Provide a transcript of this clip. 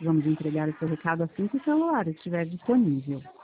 Vamos entregar o seu recado assim que o celular estiver disponível.